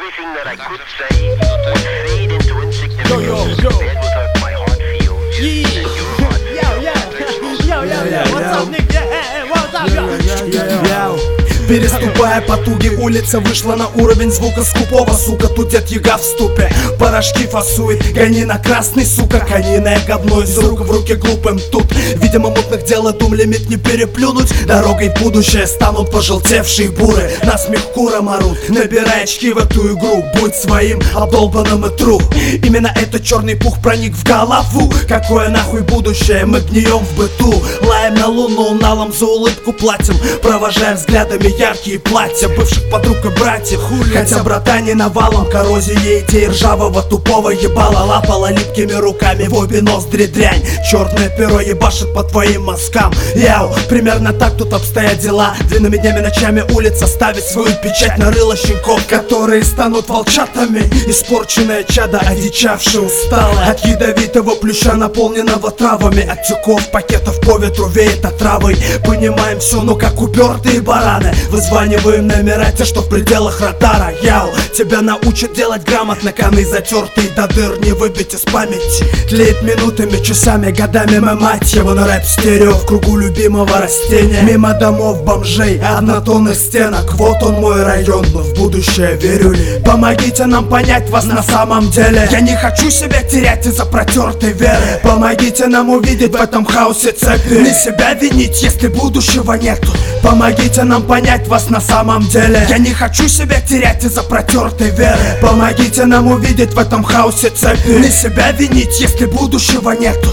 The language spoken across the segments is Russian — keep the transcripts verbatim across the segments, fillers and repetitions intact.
Everything that I could say would fade into insignificance Yo, yo, yo. compared with what my heart feels. Yeah. And your heart Yo, yo, feels. yo, yo, yo, what's up, nigga? Hey, hey, what's up, yo? Переступая потуги, улица вышла на уровень звука скупого, сука, тут дед Яга в ступе. Порошки фасует, гони на красный, сука, кониное говно из рук в руки глупым тут. Видимо, мутных дел эту лимит не переплюнуть. Дорогой в будущее станут пожелтевшие буры. Насмех куром орут, набирай очки в эту игру. Будь своим, обдолбанным и тру. Именно этот черный пух проник в голову. Какое нахуй будущее, мы гнием в быту. Лаем на луну, налом за улыбку платим, провожая взглядами яркие платья бывших подруг и братьев. Хотя братане навалом, коррозия идей ржавого тупого ебала лапала липкими руками в обе ноздри дрянь. Черное перо ебашит по твоим мозгам. Яу, примерно так тут обстоят дела. Длинными днями, ночами улица ставит свою печать на рыло щенков, которые станут волчатами. Испорченное чадо, одичавшее, усталое от ядовитого плюща, наполненного травами. От тюков, пакетов по ветру веет отравой. Понимаем все, но как упертые бараны вызваниваем номера, те, что в пределах ротара. Яу, тебя научат делать грамотно, коны затертые до дыр не выбить из памяти. Тлеет минутами, часами, годами мы, мать его, на рэп-стерео в кругу любимого растения. Мимо домов бомжей, однотонных стенок. Вот он мой район, но в будущее верю ли? Помогите нам понять вас на самом деле. Я не хочу себя терять из-за протертой веры. Помогите нам увидеть в этом хаосе цепи. Не себя винить, если будущего нету. Помогите нам понять вас на самом деле. Я не хочу себя терять из-за протертой веры. Помогите нам увидеть в этом хаосе цепи. Не себя винить, если будущего нету.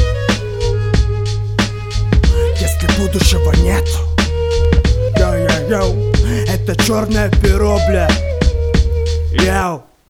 Если будущего нету. Йоу-йоу-йоу, это черное перо, бля. Йоу.